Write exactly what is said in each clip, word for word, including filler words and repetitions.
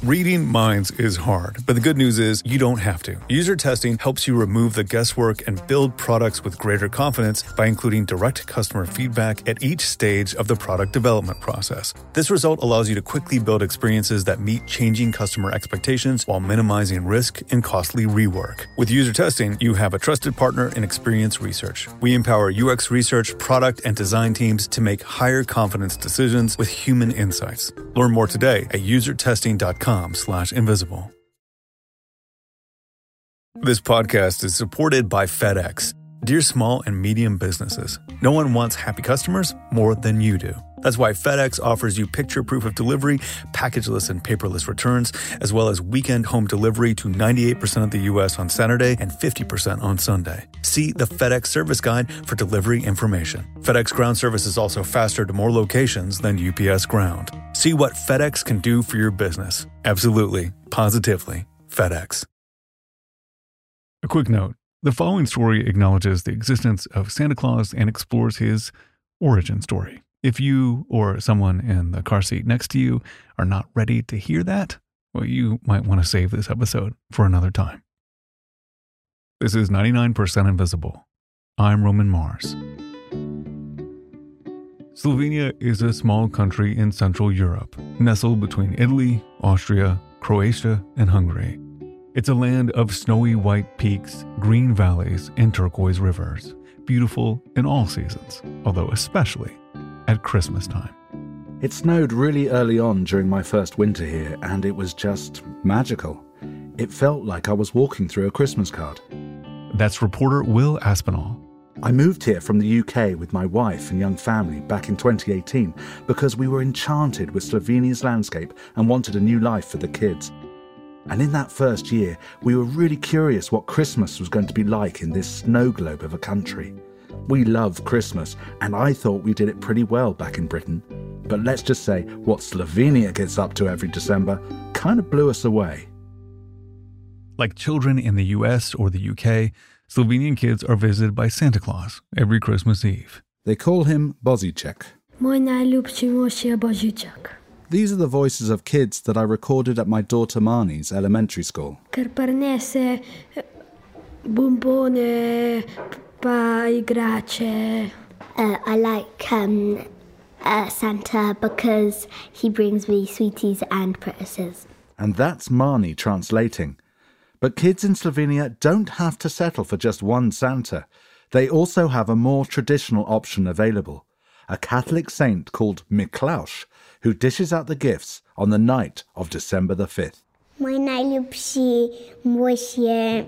Reading minds is hard, but the good news is you don't have to. User testing helps you remove the guesswork and build products with greater confidence by including direct customer feedback at each stage of the product development process. This result allows you to quickly build experiences that meet changing customer expectations while minimizing risk and costly rework. With user testing, you have a trusted partner in Experience Research. We empower U X research, product, and design teams to make higher confidence decisions with human insights. Learn more today at user testing dot com slash invisible. This podcast is supported by FedEx. Dear small and medium businesses, no one wants happy customers more than you do. That's why FedEx offers you picture proof of delivery, packageless and paperless returns, as well as weekend home delivery to ninety-eight percent of the U S on Saturday and fifty percent on Sunday. See the FedEx service guide for delivery information. FedEx Ground service is also faster to more locations than U P S Ground. See what FedEx can do for your business. Absolutely, positively, FedEx. A quick note. The following story acknowledges the existence of Santa Claus and explores his origin story. If you or someone in the car seat next to you are not ready to hear that, well, you might want to save this episode for another time. This is ninety-nine percent Invisible. I'm Roman Mars. Slovenia is a small country in Central Europe, nestled between Italy, Austria, Croatia, and Hungary. It's a land of snowy white peaks, green valleys, and turquoise rivers, beautiful in all seasons, although especially at Christmas time. It snowed really early on during my first winter here, and it was just magical. It felt like I was walking through a Christmas card. That's reporter Will Aspinall. I moved here from the U K with my wife and young family back in twenty eighteen because we were enchanted with Slovenia's landscape and wanted a new life for the kids. And in that first year, we were really curious what Christmas was going to be like in this snow globe of a country. We love Christmas, and I thought we did it pretty well back in Britain. But let's just say what Slovenia gets up to every December kind of blew us away. Like children in the U S or the U K, Slovenian kids are visited by Santa Claus every Christmas Eve. They call him Božiček. Moj najljubši mož je Božiček. These are the voices of kids that I recorded at my daughter Marnie's elementary school. Ker prinese bombone pa igrače. Uh, I like um, uh, Santa because he brings me sweeties and presents. And that's Marnie translating. But kids in Slovenia don't have to settle for just one Santa. They also have a more traditional option available, a Catholic saint called Miklaus, who dishes out the gifts on the night of December the fifth. Moj najljubši mož je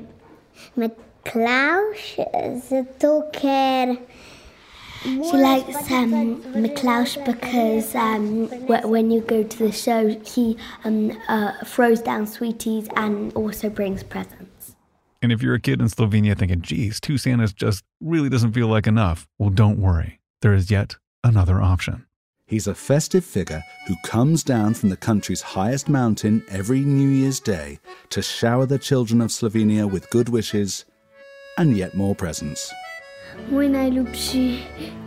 Miklaus, zato ker... She likes um, Miklaus because um, when you go to the show, he um, uh, throws down sweeties and also brings presents. And if you're a kid in Slovenia thinking, geez, two Santas just really doesn't feel like enough, well, don't worry. There is yet another option. He's a festive figure who comes down from the country's highest mountain every New Year's Day to shower the children of Slovenia with good and yet more presents. Moj najljubši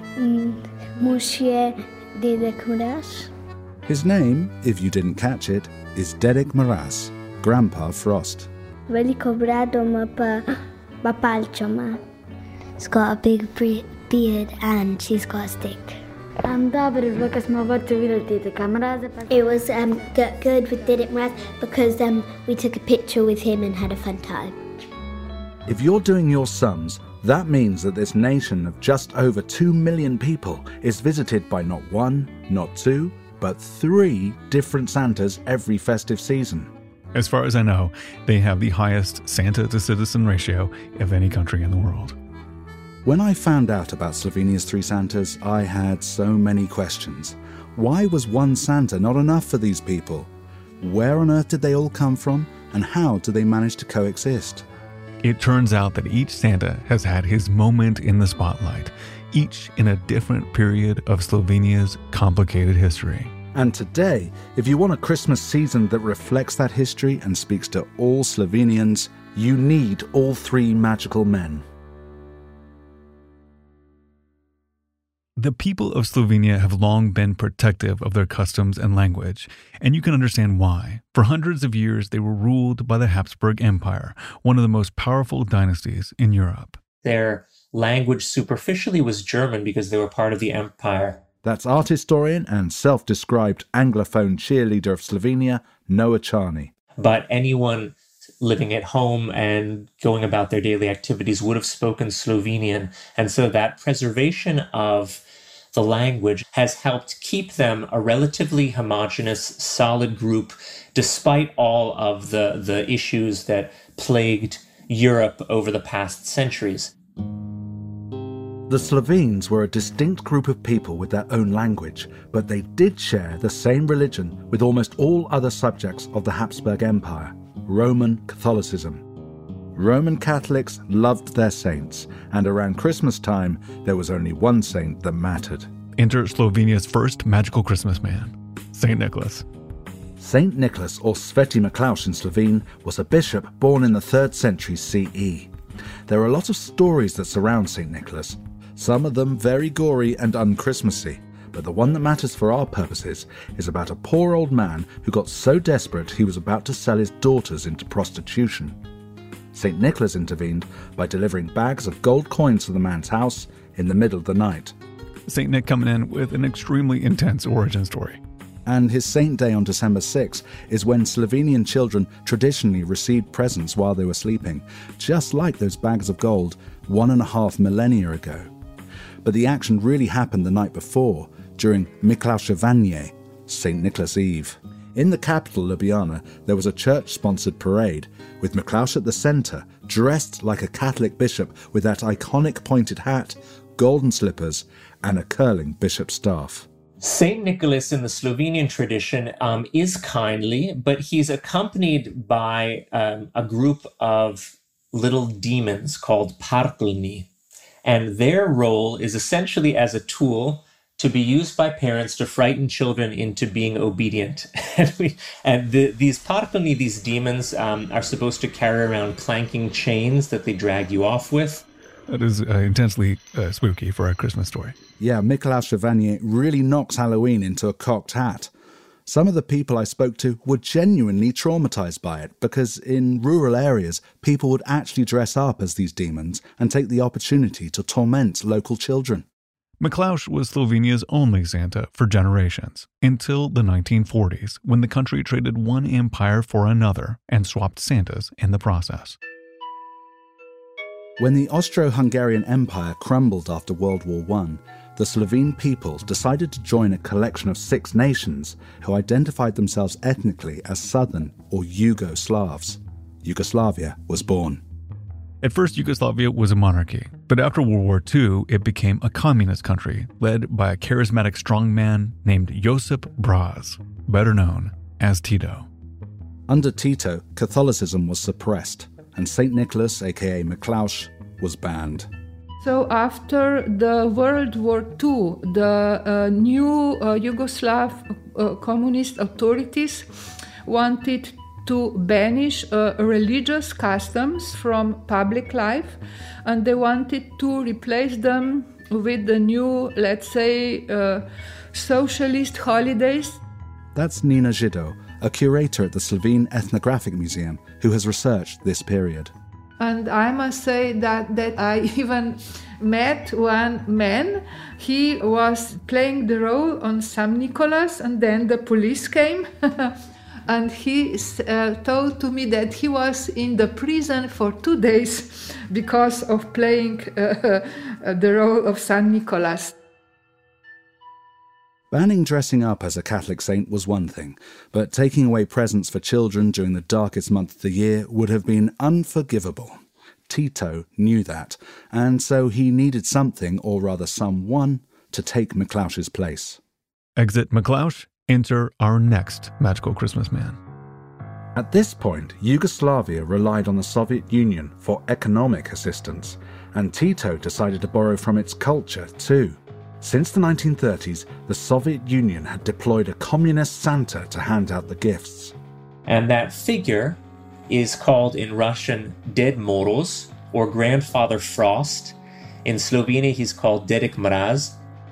mož je Dedek Mraz. His name, if you didn't catch it, is Dedek Mraz, Grandpa Frost. Veliko brado ima pa, pa palčo ima. She's got a big beard and she's got a stick. Um, dobro je bilo, ko smo v vrtu videli Dedeka Mraza. It was um, good, good with Dedek Mraz because um, we took a picture with him and had a fun time. If you're doing your sums, that means that this nation of just over two million people is visited by not one, not two, but three different Santas every festive season. As far as I know, they have the highest Santa-to-citizen ratio of any country in the world. When I found out about Slovenia's three Santas, I had so many questions. Why was one Santa not enough for these people? Where on earth did they all come from, and how did they manage to coexist? It turns out that each Santa has had his moment in the spotlight, each in a different period of Slovenia's complicated history. And today, if you want a Christmas season that reflects that history and speaks to all Slovenians, you need all three magical men. The people of Slovenia have long been protective of their customs and language, and you can understand why. For hundreds of years, they were ruled by the Habsburg Empire, one of the most powerful dynasties in Europe. Their language superficially was German because they were part of the empire. That's art historian and self-described Anglophone cheerleader of Slovenia, Noah Charney. But anyone living at home and going about their daily activities would have spoken Slovenian. And so that preservation of the language has helped keep them a relatively homogeneous, solid group, despite all of the, the issues that plagued Europe over the past centuries. The Slovenes were a distinct group of people with their own language, but they did share the same religion with almost all other subjects of the Habsburg Empire, Roman Catholicism. Roman Catholics loved their saints, and around Christmas time, there was only one saint that mattered. Enter Slovenia's first magical Christmas man, Saint Nicholas. Saint Nicholas, or Sveti Miklavž in Slovene, was a bishop born in the third century C E. There are a lot of stories that surround Saint Nicholas, some of them very gory and un-Christmassy, but the one that matters for our purposes is about a poor old man who got so desperate he was about to sell his daughters into prostitution. Saint Nicholas intervened by delivering bags of gold coins to the man's house in the middle of the night. Saint Nick coming in with an extremely intense origin story. And his saint day on December sixth is when Slovenian children traditionally received presents while they were sleeping, just like those bags of gold one and a half millennia ago. But the action really happened the night before, during Miklavževanje, Saint Nicholas Eve. In the capital, Ljubljana, there was a church-sponsored parade, with Miklavž at the centre, dressed like a Catholic bishop with that iconic pointed hat, golden slippers, and a curling bishop's staff. Saint Nicholas in the Slovenian tradition um, is kindly, but he's accompanied by um, a group of little demons called parklni. And their role is essentially as a tool to be used by parents to frighten children into being obedient. and we, and the, these parklni, these demons, um, are supposed to carry around clanking chains that they drag you off with. That is uh, intensely uh, spooky for a Christmas story. Yeah, Miklavževanje really knocks Halloween into a cocked hat. Some of the people I spoke to were genuinely traumatized by it because in rural areas, people would actually dress up as these demons and take the opportunity to torment local children. Miklavž was Slovenia's only Santa for generations, until the nineteen forties, when the country traded one empire for another and swapped Santas in the process. When the Austro-Hungarian Empire crumbled after World War One, the Slovene people decided to join a collection of six nations who identified themselves ethnically as Southern or Yugoslavs. Yugoslavia was born. At first, Yugoslavia was a monarchy, but after World War Two, it became a communist country led by a charismatic strongman named Josip Broz, better known as Tito. Under Tito, Catholicism was suppressed, and Saint Nicholas, aka Miklavž, was banned. So after the World War Two, the uh, new uh, Yugoslav uh, communist authorities wanted to banish uh, religious customs from public life, and they wanted to replace them with the new, let's say, uh, socialist holidays. That's Nina Žido, a curator at the Slovene Ethnographic Museum, who has researched this period. And I must say that, that I even met one man. He was playing the role on Saint Nicholas, and then the police came. And he uh, told to me that he was in the prison for two days because of playing uh, the role of Saint Nicholas. Banning dressing up as a Catholic saint was one thing, but taking away presents for children during the darkest month of the year would have been unforgivable. Tito knew that, and so he needed something, or rather someone, to take Miklavž's place. Exit Miklavž, enter our next magical Christmas man. At this point, Yugoslavia relied on the Soviet Union for economic assistance, and Tito decided to borrow from its culture too. Since the nineteen thirties, the Soviet Union had deployed a communist Santa to hand out the gifts. And that figure is called in Russian Ded Moroz, or Grandfather Frost. In Slovenia, he's called Dedek Mraz.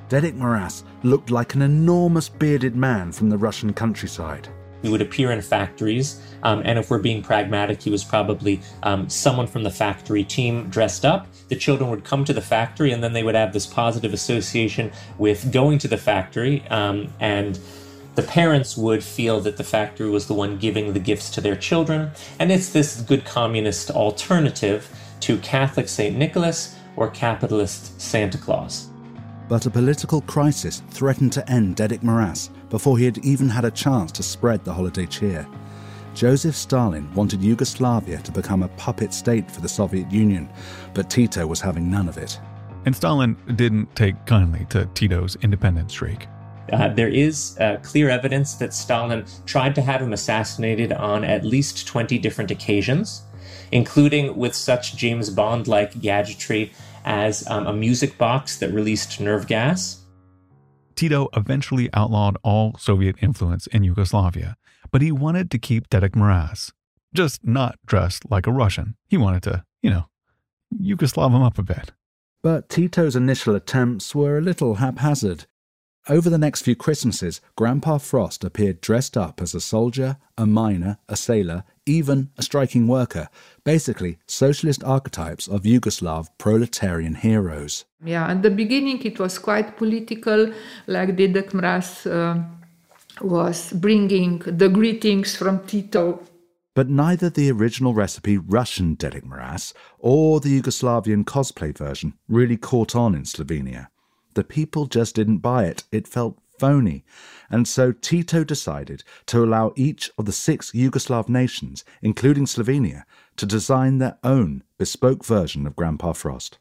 Dedek Mraz looked like an enormous bearded man from the Russian countryside. He would appear in factories, um, and if we're being pragmatic, he was probably um, someone from the factory team dressed up. The children would come to the factory, and then they would have this positive association with going to the factory, um, and the parents would feel that the factory was the one giving the gifts to their children. And it's this good communist alternative to Catholic Saint Nicholas or capitalist Santa Claus. But a political crisis threatened to end Dedek Mraz before he had even had a chance to spread the holiday cheer. Joseph Stalin wanted Yugoslavia to become a puppet state for the Soviet Union, but Tito was having none of it. And Stalin didn't take kindly to Tito's independence streak. Uh, there is uh, clear evidence that Stalin tried to have him assassinated on at least twenty different occasions, including with such James Bond-like gadgetry as um, a music box that released nerve gas. Tito eventually outlawed all Soviet influence in Yugoslavia, but he wanted to keep Dedek Mraz, just not dressed like a Russian. He wanted to, you know, Yugoslav him up a bit. But Tito's initial attempts were a little haphazard. Over the next few Christmases, Grandpa Frost appeared dressed up as a soldier, a miner, a sailor, even a striking worker, basically socialist archetypes of Yugoslav proletarian heroes. Yeah, at the beginning it was quite political, like Dedek Mraz uh, was bringing the greetings from Tito. But neither the original recipe Russian Dedek Mraz or the Yugoslavian cosplay version really caught on in Slovenia. The people just didn't buy it. It felt phony. And so Tito decided to allow each of the six Yugoslav nations, including Slovenia, to design their own bespoke version of Grandpa Frost.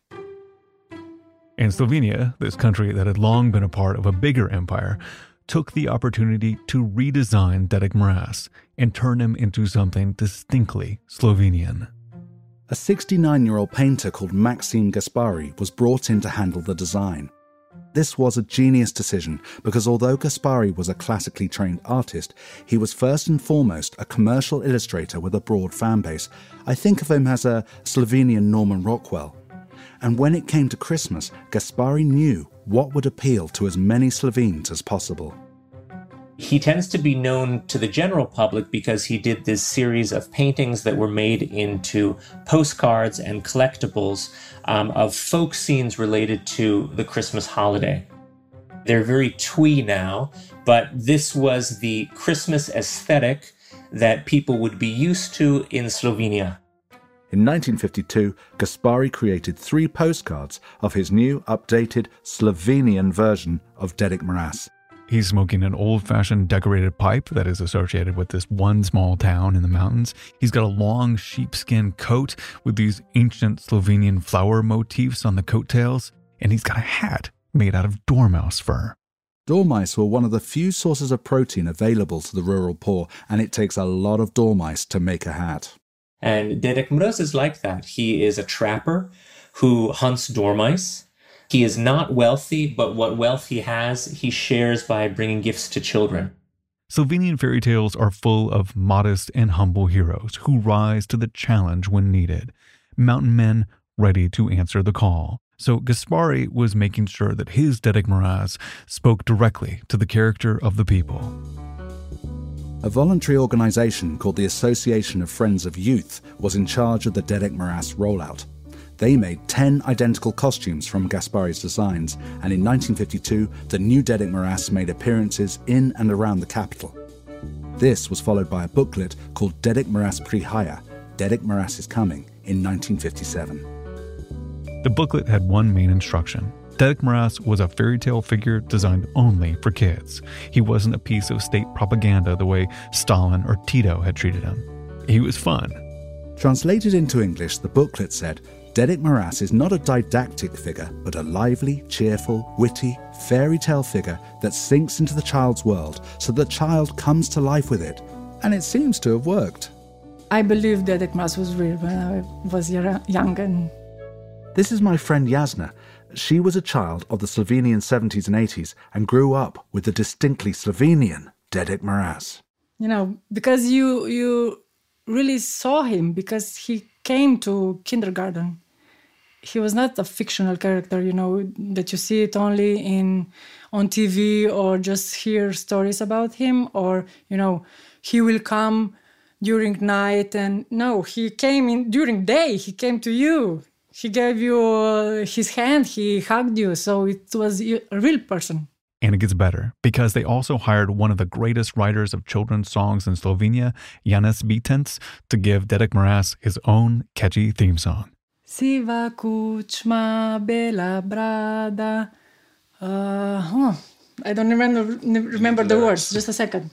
And Slovenia, this country that had long been a part of a bigger empire, took the opportunity to redesign Dedek Mraz and turn him into something distinctly Slovenian. A sixty-nine-year-old painter called Maxim Gaspari was brought in to handle the design. This was a genius decision because although Gaspari was a classically trained artist, he was first and foremost a commercial illustrator with a broad fan base. I think of him as a Slovenian Norman Rockwell. And when it came to Christmas, Gaspari knew what would appeal to as many Slovenes as possible. He tends to be known to the general public because he did this series of paintings that were made into postcards and collectibles um, of folk scenes related to the Christmas holiday. They're very twee now, but this was the Christmas aesthetic that people would be used to in Slovenia. In nineteen fifty-two, Gaspari created three postcards of his new, updated Slovenian version of Dedek Mraz. He's smoking an old-fashioned decorated pipe that is associated with this one small town in the mountains. He's got a long sheepskin coat with these ancient Slovenian flower motifs on the coattails, and he's got a hat made out of dormouse fur. Dormice were one of the few sources of protein available to the rural poor, and it takes a lot of dormice to make a hat. And Dedek Mraz is like that. He is a trapper who hunts dormice. He is not wealthy, but what wealth he has, he shares by bringing gifts to children. Slovenian fairy tales are full of modest and humble heroes who rise to the challenge when needed. Mountain men ready to answer the call. So Gaspari was making sure that his Dedek Mraz spoke directly to the character of the people. A voluntary organization called the Association of Friends of Youth was in charge of the Dedek Mraz rollout. They made ten identical costumes from Gaspari's designs, and in nineteen fifty-two, the new Dedek Mraz made appearances in and around the capital. This was followed by a booklet called Dedek Mraz Prihaja, Dedek Mraz is Coming, in nineteen fifty-seven. The booklet had one main instruction. Dedek Mraz was a fairy tale figure designed only for kids. He wasn't a piece of state propaganda the way Stalin or Tito had treated him. He was fun. Translated into English, the booklet said, Dedek Mraz is not a didactic figure, but a lively, cheerful, witty, fairy tale figure that sinks into the child's world so the child comes to life with it. And it seems to have worked. I believe Dedek Mraz was real when I was young. And... This is my friend Jasna. She was a child of the Slovenian seventies and eighties and grew up with the distinctly Slovenian Dedek Mraz. You know, because you you really saw him, because he came to kindergarten. he was not a fictional character, you know, that you see it only in on T V or just hear stories about him, or, you know, he will come during night. And no, he came in during day. He came to you. He gave you uh, his hand. He hugged you. So it was a real person. And it gets better, because they also hired one of the greatest writers of children's songs in Slovenia, Janez Bitenc, to give Dedek Mraz his own catchy theme song. Siva kučma, bela brada. Uh, oh, I don't remember remember the words. Just a second.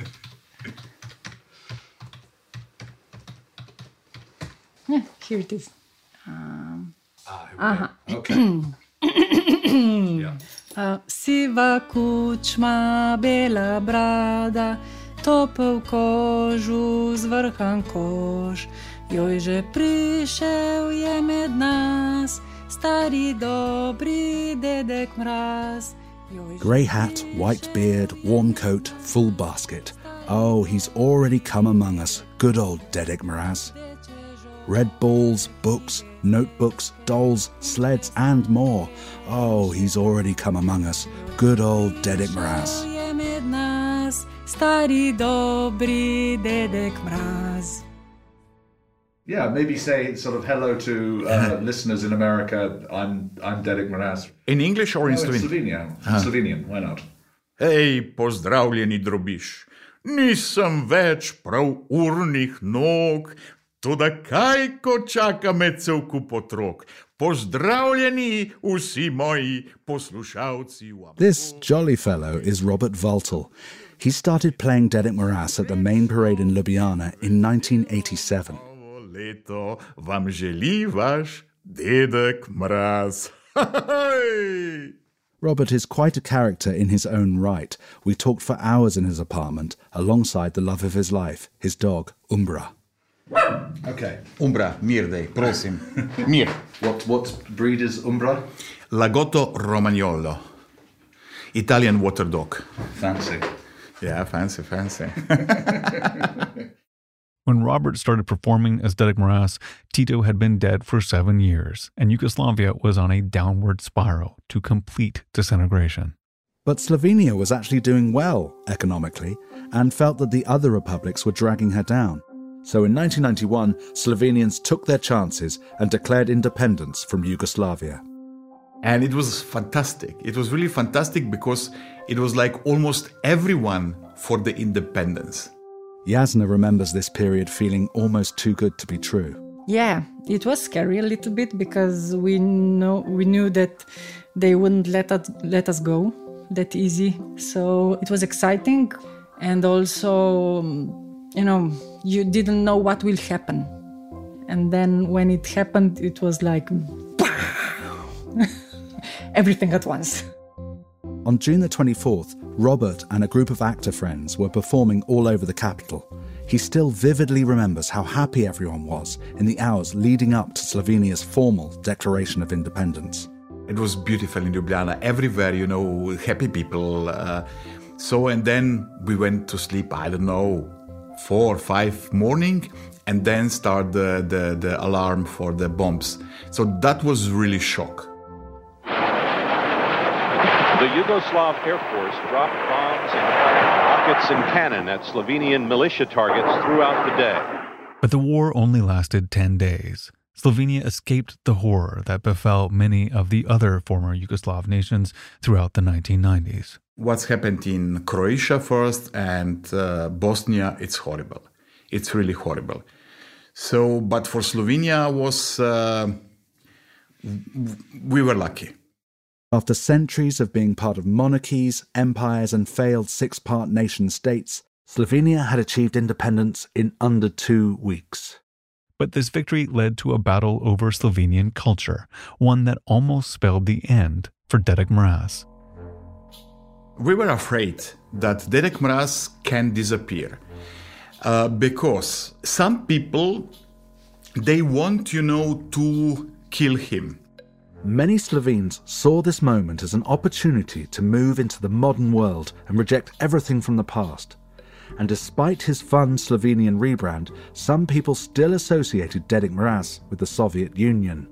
Yeah, here it is. Um, ah, uh-huh. Okay. Yeah. Uh, Siva kučma, bela brada, topel kožu, zvrhan koš, joj že prišel je med nas, stari dobri Dedek Mraz. Grey hat, white beard, warm coat, full basket. Oh, he's already come among us, good old Dedek Mraz. Red balls, books, notebooks, dolls, sleds, and more. Oh, he's already come among us. Good old Dedek Mraz. Yeah, maybe say sort of hello to uh, listeners in America. I'm I'm Dedek Mraz. In English or in no, Slovenian? In Slovenian. Huh. Slovenian, why not? Hej, pozdravljeni drobiš. Nisem več prav urnih nog, toda kaj, ko čaka me cel kup otrok. Pozdravljeni vsi moji poslušalci. This jolly fellow is Robert Valtel. He started playing Dedek Mraz at the main parade in Ljubljana in nineteen eighty-seven. Leto vam želi vaš Dedek Mraz. Robert is quite a character in his own right. We talked for hours in his apartment, alongside the love of his life, his dog, Umbra. Okay. Umbra, mir dej, prosim. Mir. What what breed is Umbra? Lagotto Romagnolo. Italian water dog. Fancy. Yeah, fancy, fancy. When Robert started performing as Dedek Mraz, Tito had been dead for seven years, and Yugoslavia was on a downward spiral to complete disintegration. But Slovenia was actually doing well economically and felt that the other republics were dragging her down. So in nineteen ninety-one, Slovenians took their chances and declared independence from Yugoslavia. And it was fantastic. It was really fantastic because it was like almost everyone for the independence. Jasna remembers this period feeling almost too good to be true. Yeah, it was scary a little bit because we know we knew that they wouldn't let us let us go that easy. So it was exciting, and also, you know, you didn't know what will happen. And then when it happened, it was like everything at once. On June the twenty-fourth, Robert and a group of actor friends were performing all over the capital. He still vividly remembers how happy everyone was in the hours leading up to Slovenia's formal declaration of independence. It was beautiful in Ljubljana. Everywhere, you know, happy people. Uh, so, and then we went to sleep, I don't know, four or five morning, and then start the, the, the alarm for the bombs. So that was really shock. The Yugoslav Air Force dropped bombs and rockets and cannon at Slovenian militia targets throughout the day. But the war only lasted ten days. Slovenia escaped the horror that befell many of the other former Yugoslav nations throughout the nineteen nineties. What's happened in Croatia first and uh, Bosnia, it's horrible. It's really horrible. So, but for Slovenia was, uh, we were lucky. After centuries of being part of monarchies, empires, and failed six-part nation-states, Slovenia had achieved independence in under two weeks. But this victory led to a battle over Slovenian culture, one that almost spelled the end for Dedek Mraz. We were afraid that Dedek Mraz can disappear uh, because some people, they want, you know, to kill him. Many Slovenes saw this moment as an opportunity to move into the modern world and reject everything from the past. And despite his fun Slovenian rebrand, some people still associated Dedek Mraz with the Soviet Union.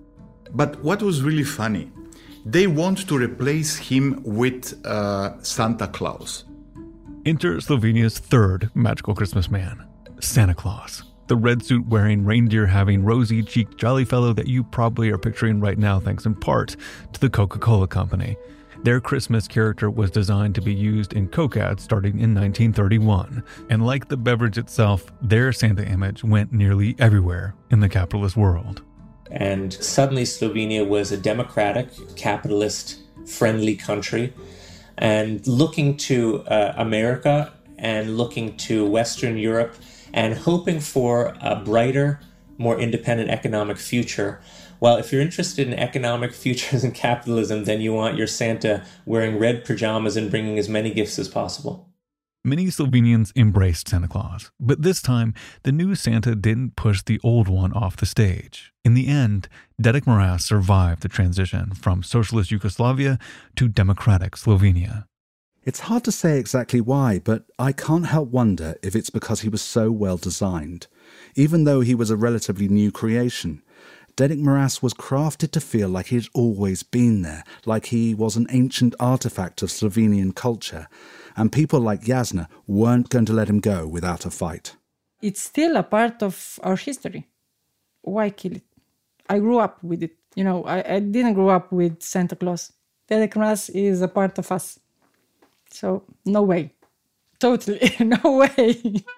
But what was really funny, they want to replace him with uh, Santa Claus. Enter Slovenia's third magical Christmas man, Santa Claus. The red suit wearing, reindeer having, rosy cheeked jolly fellow that you probably are picturing right now thanks in part to the Coca-Cola Company. Their Christmas character was designed to be used in Coke ads starting in nineteen thirty-one. And like the beverage itself, their Santa image went nearly everywhere in the capitalist world. And suddenly Slovenia was a democratic, capitalist, friendly country. And looking to uh, America and looking to Western Europe and hoping for a brighter, more independent economic future. Well, if you're interested in economic futures and capitalism, then you want your Santa wearing red pajamas and bringing as many gifts as possible. Many Slovenians embraced Santa Claus, but this time, the new Santa didn't push the old one off the stage. In the end, Dedek Mraz survived the transition from socialist Yugoslavia to democratic Slovenia. It's hard to say exactly why, but I can't help wonder if it's because he was so well designed. Even though he was a relatively new creation, Dedek Mraz was crafted to feel like he had always been there, like he was an ancient artifact of Slovenian culture, and people like Jasna weren't going to let him go without a fight. It's still a part of our history. Why kill it? I grew up with it. You know, I, I didn't grow up with Santa Claus. Dedek Mraz is a part of us. So, no way. Totally, no way.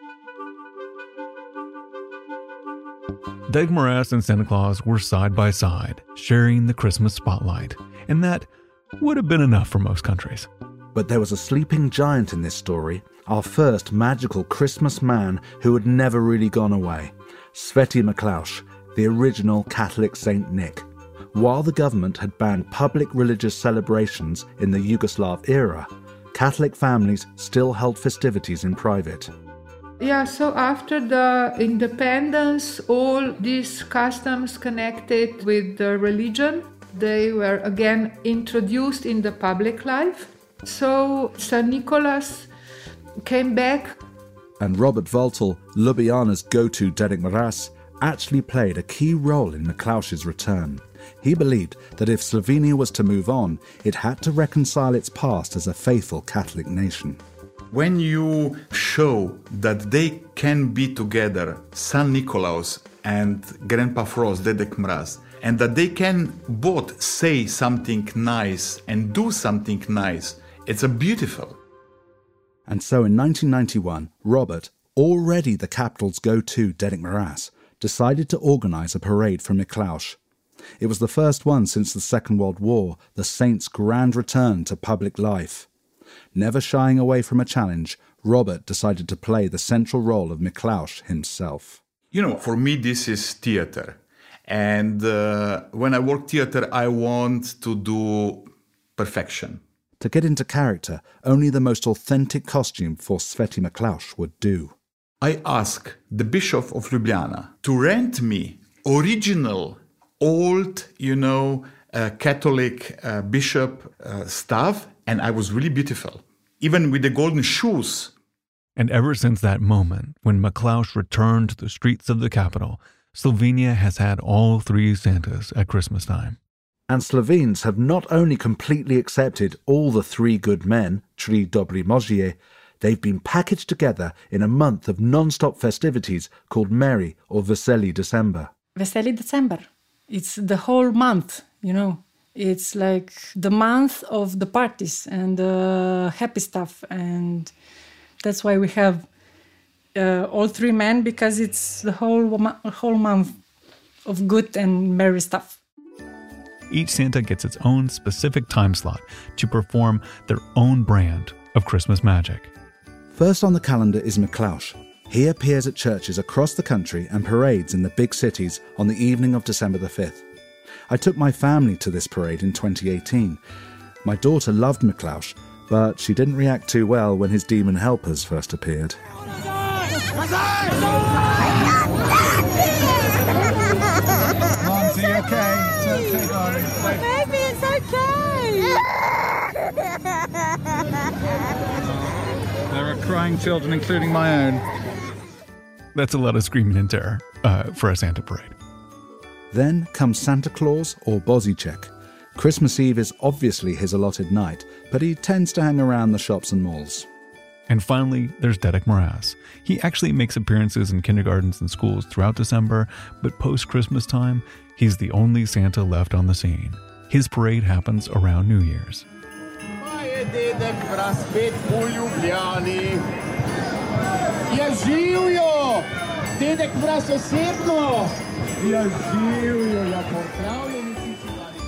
Dedek Mraz and Santa Claus were side by side, sharing the Christmas spotlight. And that would have been enough for most countries. But there was a sleeping giant in this story, our first magical Christmas man who had never really gone away. Sveti Miklauš, the original Catholic Saint Nick. While the government had banned public religious celebrations in the Yugoslav era, Catholic families still held festivities in private. Yeah, so after the independence, all these customs connected with the religion, they were again introduced in the public life. So Saint Nicholas came back. And Robert Valtel, Ljubljana's go-to Dedek Mraz, actually played a key role in Miklauš's return. He believed that if Slovenia was to move on, it had to reconcile its past as a faithful Catholic nation. When you show that they can be together, Saint Nicholas and Grandpa Frost, Dedek Mraz, and that they can both say something nice and do something nice, it's a beautiful. And so in nineteen ninety-one, Robert, already the capital's go-to Dedek Mraz, decided to organise a parade for Miklauš. It was the first one since the Second World War, the saint's grand return to public life. Never shying away from a challenge, Robert decided to play the central role of Miklauš himself. You know, for me this is theatre. And uh, when I work theatre, I want to do perfection. To get into character, only the most authentic costume for Sveti Miklauš would do. I asked the Bishop of Ljubljana to rent me original, old, you know, uh, Catholic uh, bishop uh, stuff, and I was really beautiful, even with the golden shoes. And ever since that moment, when Miklauš returned to the streets of the capital, Slovenia has had all three Santas at Christmas time. And Slovenes have not only completely accepted all the three good men, Tri Dobri Možje, they've been packaged together in a month of non-stop festivities called Merry or Veseli December. Veseli December. It's the whole month, you know. It's like the month of the parties and the happy stuff. And that's why we have uh, all three men, because it's the whole, whole month of good and merry stuff. Each Santa gets its own specific time slot to perform their own brand of Christmas magic. First on the calendar is Miklauš. He appears at churches across the country and parades in the big cities on the evening of December the fifth. I took my family to this parade in twenty eighteen. My daughter loved Miklauš, but she didn't react too well when his demon helpers first appeared. Monty, okay? It's okay, darling. Baby, it's okay. There are crying children, including my own. That's a lot of screaming and terror uh, for a Santa parade. Then comes Santa Claus or Bozychek. Christmas Eve is obviously his allotted night, but he tends to hang around the shops and malls. And finally, there's Dedek Mraz. He actually makes appearances in kindergartens and schools throughout December, but post-Christmas time, he's the only Santa left on the scene. His parade happens around New Year's. Dedek Mraz spet v Ljubljani. Ja živijo! Dedek Mraz osebno! Ja živijo, ja pozdravljeni vsi mladi.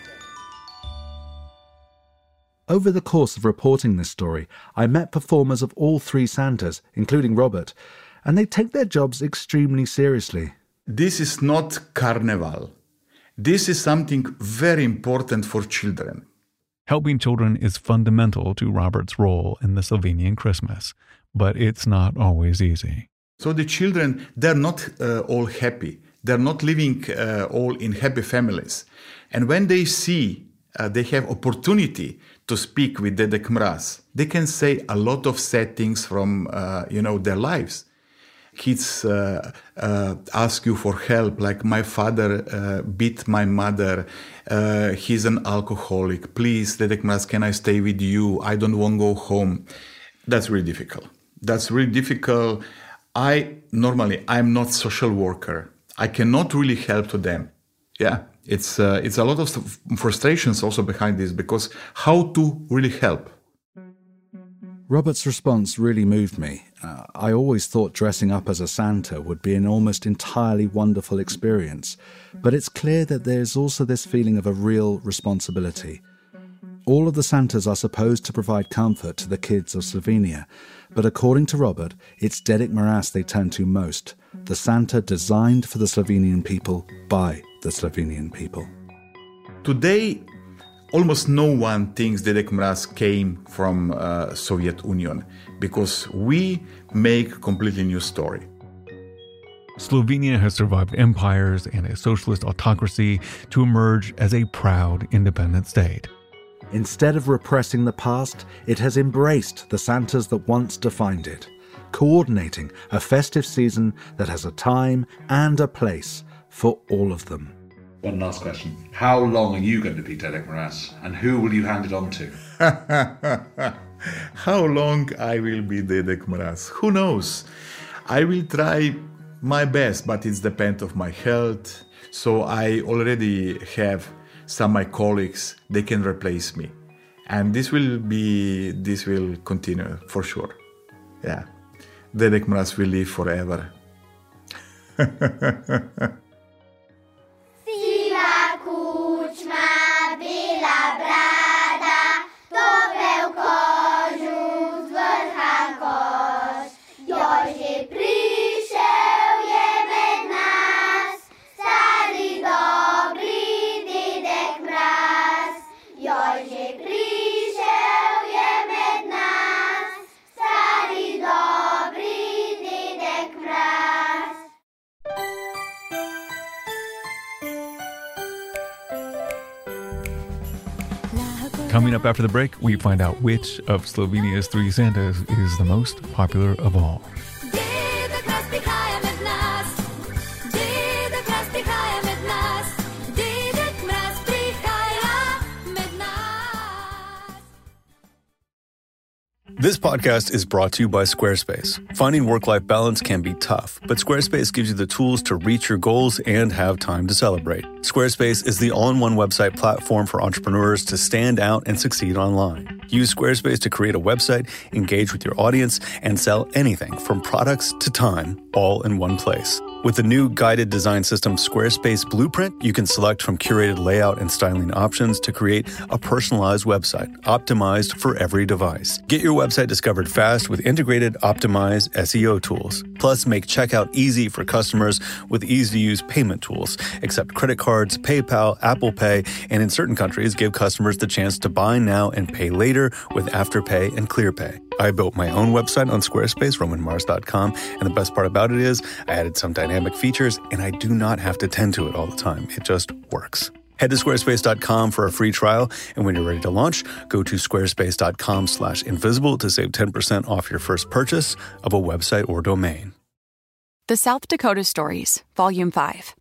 Over the course of reporting this story, I met performers of all three Santas, including Robert, and they take their jobs extremely seriously. This is not carnival. This is something very important for children. Helping children is fundamental to Robert's role in the Slovenian Christmas, but it's not always easy. So the children, they're not uh, all happy. They're not living uh, all in happy families. And when they see uh, they have opportunity to speak with Dedek Mraz, they can say a lot of sad things from, uh, you know, their lives. Kids uh, uh, ask you for help, like my father uh, beat my mother, uh, he's an alcoholic, please, Dedek Mraz, can I stay with you? I don't want to go home. That's really difficult. That's really difficult. I, normally, I'm not social worker. I cannot really help to them. Yeah, it's, uh, it's a lot of frustrations also behind this, because how to really help? Robert's response really moved me. Uh, I always thought dressing up as a Santa would be an almost entirely wonderful experience, but it's clear that there's also this feeling of a real responsibility. All of the Santas are supposed to provide comfort to the kids of Slovenia, but according to Robert, it's Dedek Mraz they turn to most, the Santa designed for the Slovenian people by the Slovenian people. Today, almost no one thinks Dedek Mraz came from uh, Soviet Union, because we make a completely new story. Slovenia has survived empires and a socialist autocracy to emerge as a proud independent state. Instead of repressing the past, it has embraced the Santas that once defined it, coordinating a festive season that has a time and a place for all of them. One last question. How long are you going to be Dedek Mraz, and who will you hand it on to? How long I will be Dedek Mraz? Who knows? I will try my best, but it depends on my health. So I already have some of my colleagues, they can replace me. And this will be, this will continue for sure. Yeah. Dedek Mraz will live forever. Coming up after the break, we find out which of Slovenia's three Santas is the most popular of all. This podcast is brought to you by Squarespace. Finding work-life balance can be tough, but Squarespace gives you the tools to reach your goals and have time to celebrate. Squarespace is the all-in-one website platform for entrepreneurs to stand out and succeed online. Use Squarespace to create a website, engage with your audience, and sell anything from products to time, all in one place. With the new guided design system Squarespace Blueprint, you can select from curated layout and styling options to create a personalized website, optimized for every device. Get your website discovered fast with integrated, optimized S E O tools. Plus, make checkout easy for customers with easy-to-use payment tools. Accept credit cards, PayPal, Apple Pay, and in certain countries, give customers the chance to buy now and pay later with Afterpay and ClearPay. I built my own website on Squarespace, roman mars dot com, and the best part about it is I added some dynamic features, and I do not have to tend to it all the time. It just works. Head to squarespace dot com for a free trial, and when you're ready to launch, go to squarespace dot com slash invisible to save ten percent off your first purchase of a website or domain. The South Dakota Stories, Volume five.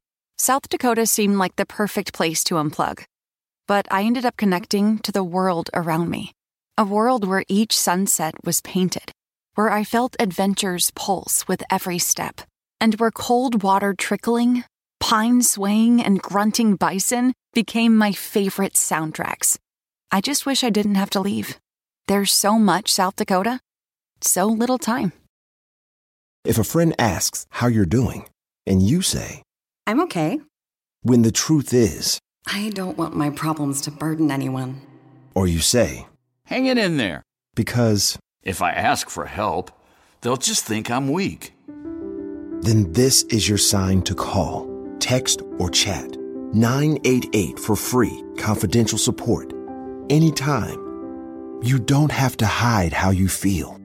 South Dakota seemed like the perfect place to unplug. But I ended up connecting to the world around me. A world where each sunset was painted, where I felt adventure's pulse with every step, and where cold water trickling, pine swaying, and grunting bison became my favorite soundtracks. I just wish I didn't have to leave. There's so much South Dakota, so little time. If a friend asks how you're doing, and you say, I'm okay. When the truth is, I don't want my problems to burden anyone. Or you say, hang it in there. Because if I ask for help, they'll just think I'm weak. Then this is your sign to call, text, or chat nine eight eight for free, confidential support. Anytime. You don't have to hide how you feel.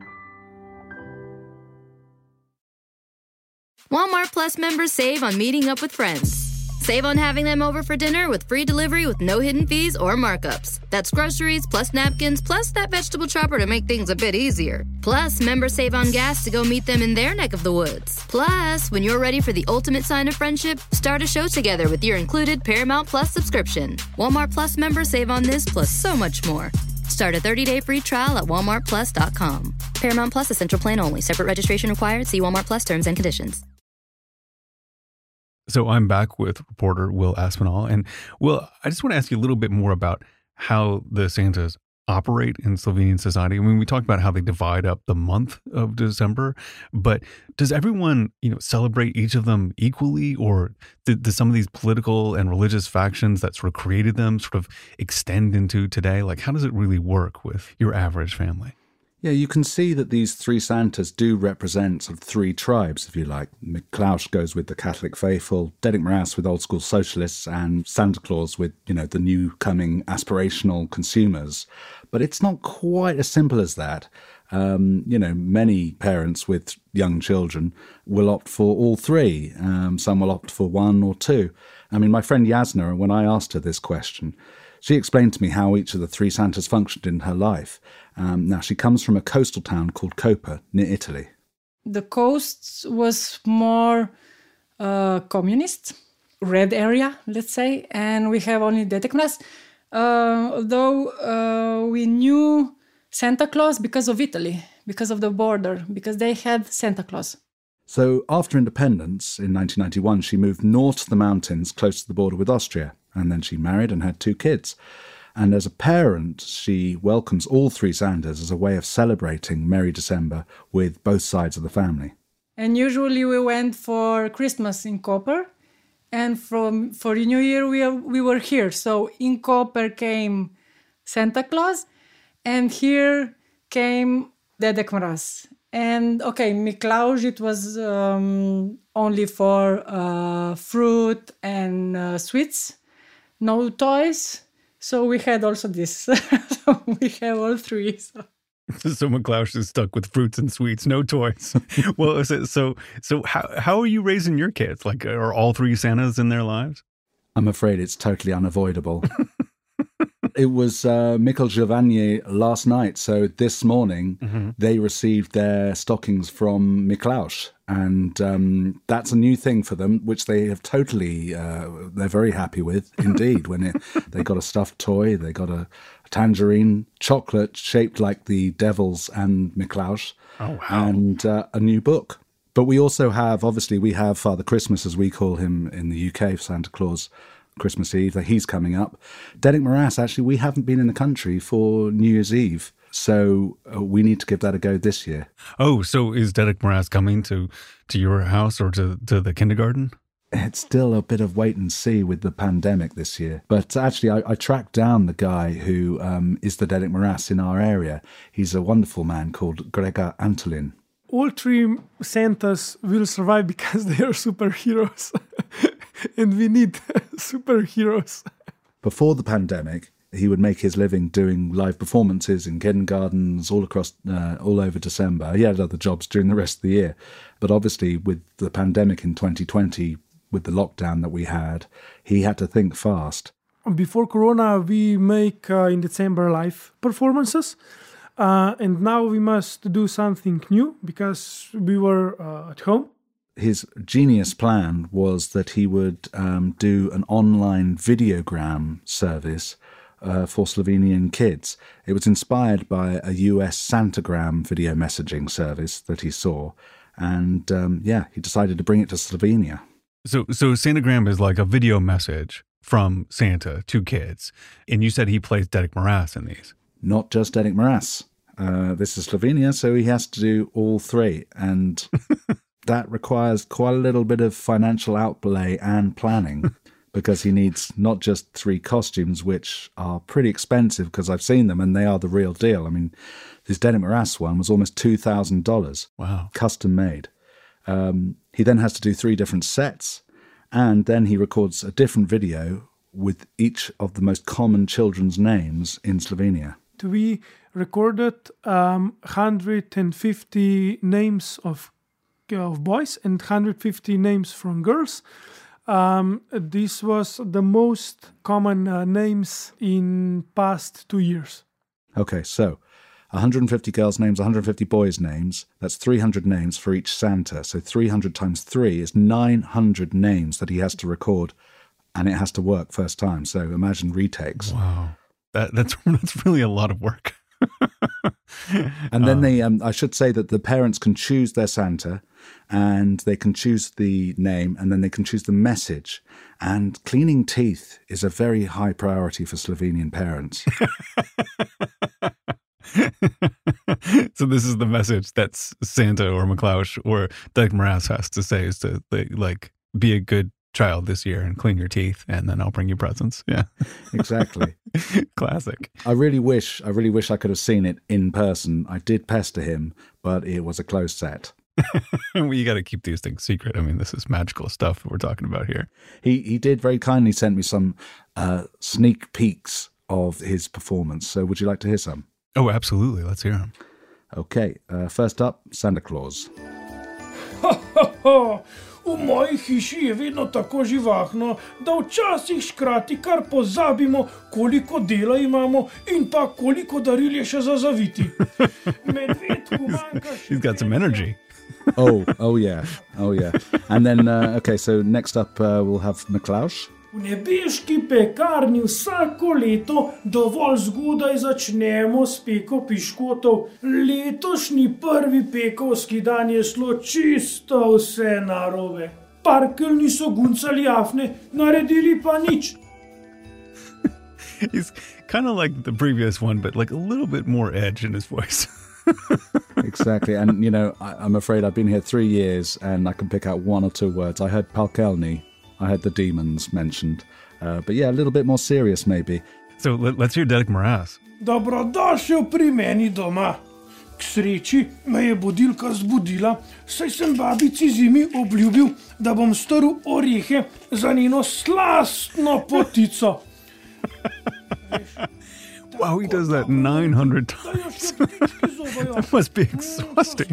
Walmart Plus members save on meeting up with friends. Save on having them over for dinner with free delivery with no hidden fees or markups. That's groceries, plus napkins, plus that vegetable chopper to make things a bit easier. Plus, members save on gas to go meet them in their neck of the woods. Plus, when you're ready for the ultimate sign of friendship, start a show together with your included Paramount Plus subscription. Walmart Plus members save on this plus so much more. Start a thirty-day free trial at walmart plus dot com. Paramount Plus Essential Plan only. Separate registration required. See Walmart Plus terms and conditions. So I'm back with reporter Will Aspinall. And Will, I just want to ask you a little bit more about how the Santas operate in Slovenian society. I mean, we talked about how they divide up the month of December, but does everyone, you know, celebrate each of them equally, or do, do some of these political and religious factions that sort of created them sort of extend into today? Like, how does it really work with your average family? Yeah, you can see that these three Santas do represent sort of three tribes, if you like. Miklaus goes with the Catholic faithful, Dedek Mraz with old school socialists, and Santa Claus with, you know, the new coming aspirational consumers. But it's not quite as simple as that. Um, you know, many parents with young children will opt for all three. Um, some will opt for one or two. I mean, my friend Yasna, when I asked her this question, she explained to me how each of the three Santas functioned in her life. Um, now, she comes from a coastal town called Koper, near Italy. The coast was more uh, communist, red area, let's say, and we have only Dedek Mraz. Uh, although uh, we knew Santa Claus because of Italy, because of the border, because they had Santa Claus. So after independence in nineteen ninety-one, she moved north to the mountains close to the border with Austria. And then she married and had two kids. And as a parent, she welcomes all three Santas as a way of celebrating Merry December with both sides of the family. And usually we went for Christmas in Koper. And from for New Year, we, are, we were here. So in Koper came Santa Claus. And here came Dedek Mraz. And okay, Miklaus, it was um, only for uh, fruit and uh, sweets. No toys, so we had also this. So we have all three. So, so Miklaus is stuck with fruits and sweets, no toys. Well, so so, so how how are you raising your kids? Like, are all three Santas in their lives? I'm afraid it's totally unavoidable. It was uh, Mikkel Giovanni last night, so this morning mm-hmm. they received their stockings from Miklaus, and um, that's a new thing for them, which they have totally, uh, they're very happy with, indeed. When it, they got a stuffed toy, they got a, a tangerine, chocolate shaped like the devils and Miklaus, oh, wow. and uh, a new book. But we also have, obviously, we have Father Christmas, as we call him in the U K, Santa Claus, Christmas Eve, that he's coming up. Dedek Mraz, actually, we haven't been in the country for New Year's Eve, so uh, we need to give that a go this year. Oh, so is Dedek Mraz coming to, to your house or to, to the kindergarten? It's still a bit of wait and see with the pandemic this year. But actually, I, I tracked down the guy who um, is the Dedek Mraz in our area. He's a wonderful man called Gregor Antolin. All three Santas will survive because they are superheroes. And we need superheroes. Before the pandemic, he would make his living doing live performances in kindergartens all across, uh, all over December. He had other jobs during the rest of the year. But obviously, with the pandemic in twenty twenty, with the lockdown that we had, he had to think fast. Before Corona, we make uh, in December live performances. Uh, and now we must do something new because we were uh, at home. his genius plan was that he would um, do an online videogram service uh, for Slovenian kids. It was inspired by a U S Santagram video messaging service that he saw. And um, yeah, he decided to bring it to Slovenia. So, so Santagram is like a video message from Santa to kids. And you said he plays Dedek Mraz in these. Not just Dedek Mraz. Uh, this is Slovenia, so he has to do all three. And that requires quite a little bit of financial outlay and planning because he needs not just three costumes, which are pretty expensive because I've seen them and they are the real deal. I mean, this Dedek Mraz one was almost two thousand dollars. Wow. Custom made. Um, he then has to do three different sets, and then he records a different video with each of the most common children's names in Slovenia. We recorded um, one hundred fifty names of, of boys and one hundred fifty names from girls. Um, this was the most common uh, names in past two years. Okay, so one hundred fifty girls' names, one hundred fifty boys' names. That's three hundred names for each Santa. So three hundred times three is nine hundred names that he has to record, and it has to work first time. So imagine retakes. Wow. That, that's that's really a lot of work. And then they, um, I should say that the parents can choose their Santa, and they can choose the name, and then they can choose the message. And cleaning teeth is a very high priority for Slovenian parents. So this is the message that Santa or Miklaus or Dedek Mraz has to say, is to like be a good child this year and clean your teeth, and then I'll bring you presents. Yeah, exactly. Classic. I really wish, I really wish I could have seen it in person. I did pester him, but it was a closed set. Well, you got to keep these things secret. I mean, this is magical stuff we're talking about here. He he did very kindly send me some uh, sneak peeks of his performance. So would you like to hear some? Oh, absolutely. Let's hear them. Okay, uh, first up, Santa Claus. V moji hiši je vedno tako živahno, da včasih škrati kar pozabimo, koliko dela imamo in pa koliko daril je še za zaviti. Medvedku manjka še... He's got some energy. Oh, oh yeah, oh yeah. And then, uh, okay, so next up uh, we'll have Miklaus. V nebeški pekarni vsako leto dovolj zgodaj začnemo s peko piškotov. Letošnji prvi pekovski dan je šlo čisto vse narobe. Parkelj niso guncali afne, naredili pa nič. He's kind of like the previous one, but like a little bit more edge in his voice. Exactly. And, you know, I, I'm afraid I've been here three years and I can pick out one or two words. I heard Parkelni. I had the demons mentioned. Uh, but yeah, a little bit more serious maybe. So let, let's hear Dedek Mraz. Dobrodošel pri meni doma. K sreči me je budilka zbudila, saj sem babici zimi obljubil, da bom strl orehe za njeno slastno potico. Wow, he does that nine hundred times. That must be exhausting.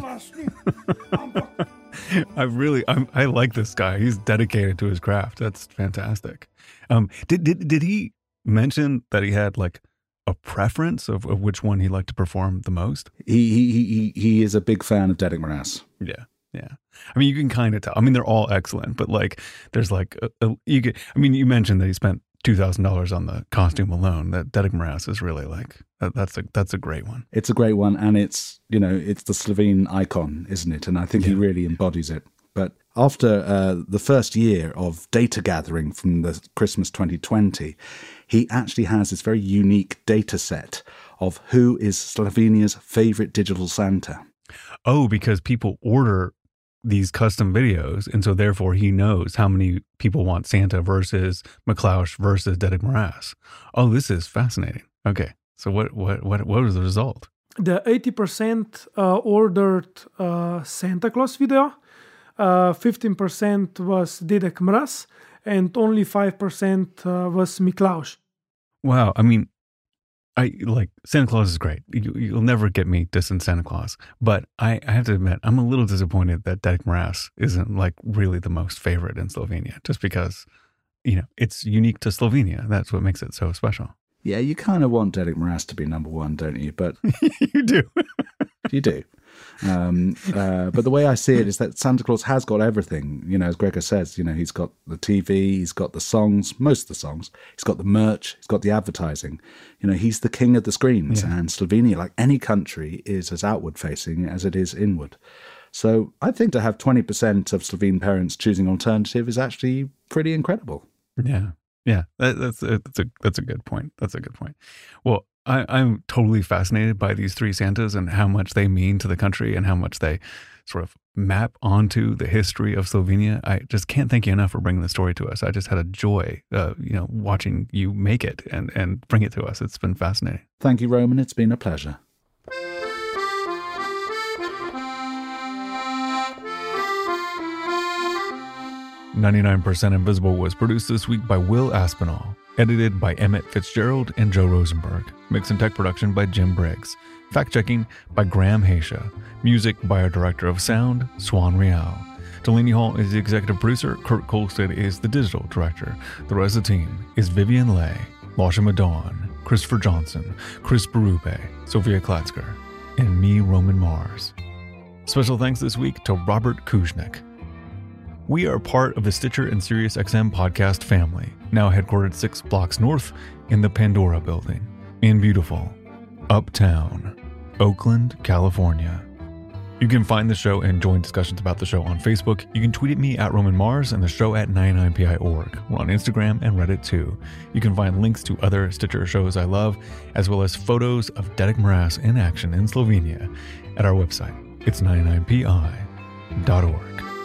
I really, I'm, I like this guy. He's dedicated to his craft. That's fantastic. Um, did did did he mention that he had like a preference of, of which one he liked to perform the most? He he he he is a big fan of Dedek Mraz. Yeah, yeah. I mean, you can kind of tell. I mean, they're all excellent, but like, there's like a, a, you get. I mean, you mentioned that he spent two thousand dollars on the costume alone. That Dedek Mraz is really like that, that's a that's a great one. It's a great one, and it's you know it's the Slovene icon, isn't it? And I think yeah. he really embodies it. But after uh, the first year of data gathering from the Christmas twenty twenty, he actually has this very unique data set of who is Slovenia's favorite digital Santa. Oh, because people order these custom videos, and so therefore he knows how many people want Santa versus Miklaus versus Dedek Mraz. Oh, this is fascinating. Okay, so what what what what was the result? The eighty percent uh, ordered uh, Santa Claus video, uh, fifteen percent was Dedek Mraz, and only five percent uh, was Miklaus. Wow, I mean, I like Santa Claus is great. You, you'll never get me dissing Santa Claus, but I, I have to admit I'm a little disappointed that Dedek Mraz isn't like really the most favorite in Slovenia, just because you know it's unique to Slovenia. That's what makes it so special. Yeah, you kind of want Dedek Mraz to be number one, don't you? But you do, you do. Um, uh, but the way I see it is that Santa Claus has got everything. You know, as Gregor says, you know, he's got the T V, he's got the songs, most of the songs, he's got the merch, he's got the advertising. You know, he's the king of the screens. Yeah. And Slovenia, like any country, is as outward facing as it is inward. So I think to have twenty percent of Slovene parents choosing alternative is actually pretty incredible. Yeah. Yeah. That, that's, a, that's, a, that's a good point. That's a good point. Well, I, I'm totally fascinated by these three Santas and how much they mean to the country and how much they sort of map onto the history of Slovenia. I just can't thank you enough for bringing the story to us. I just had a joy, uh, you know, watching you make it and, and bring it to us. It's been fascinating. Thank you, Roman. It's been a pleasure. ninety-nine percent Invisible was produced this week by Will Aspinall, edited by Emmett Fitzgerald and Joe Rosenberg, mix and tech production by Jim Briggs, fact-checking by Graham Haisha, music by our director of sound, Swan Real. Delaney Hall is the executive producer, Kurt Kolstad is the digital director. The rest of the team is Vivian Leigh, Lasha Madon, Christopher Johnson, Chris Berube, Sophia Klatzker, and me, Roman Mars. Special thanks this week to Robert Kuznick. We are part of the Stitcher and SiriusXM podcast family, now headquartered six blocks north in the Pandora building in beautiful Uptown, Oakland, California. You can find the show and join discussions about the show on Facebook. You can tweet at me at Roman Mars and the show at ninety-nine P I dot org. We're on Instagram and Reddit too. You can find links to other Stitcher shows I love, as well as photos of Dedek Mraz in action in Slovenia at our website. It's ninety-nine P I dot org.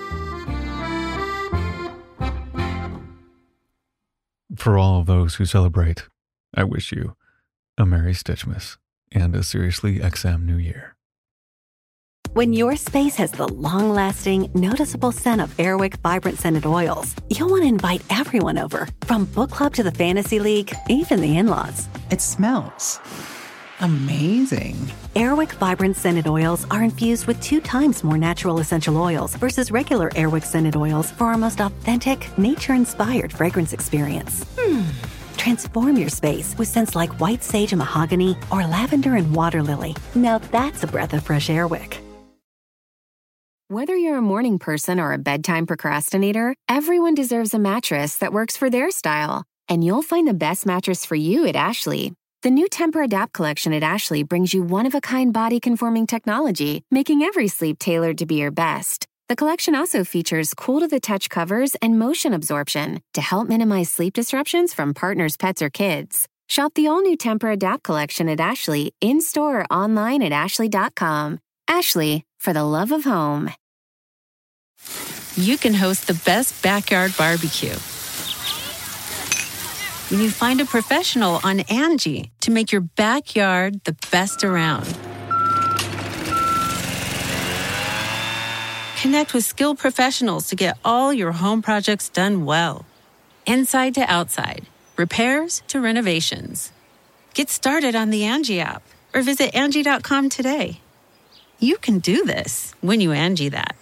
For all of those who celebrate, I wish you a Merry Stitchmas and a Seriously X M New Year. When your space has the long-lasting, noticeable scent of Airwick Vibrant Scented Oils, you'll want to invite everyone over, from book club to the fantasy league, even the in-laws. It smells amazing. Airwick Vibrant Scented Oils are infused with two times more natural essential oils versus regular Airwick Scented Oils for our most authentic, nature-inspired fragrance experience. Hmm. Transform your space with scents like white sage and mahogany or lavender and water lily. Now that's a breath of fresh Airwick. Whether you're a morning person or a bedtime procrastinator, everyone deserves a mattress that works for their style. And you'll find the best mattress for you at Ashley. The new Tempur-Adapt collection at Ashley brings you one-of-a-kind body-conforming technology, making every sleep tailored to be your best. The collection also features cool-to-the-touch covers and motion absorption to help minimize sleep disruptions from partners, pets, or kids. Shop the all-new Tempur-Adapt collection at Ashley, in-store or online at ashley dot com. Ashley, for the love of home. You can host the best backyard barbecue when you find a professional on Angie to make your backyard the best around. Connect with skilled professionals to get all your home projects done well. Inside to outside, repairs to renovations. Get started on the Angie app or visit Angie dot com today. You can do this when you Angie that.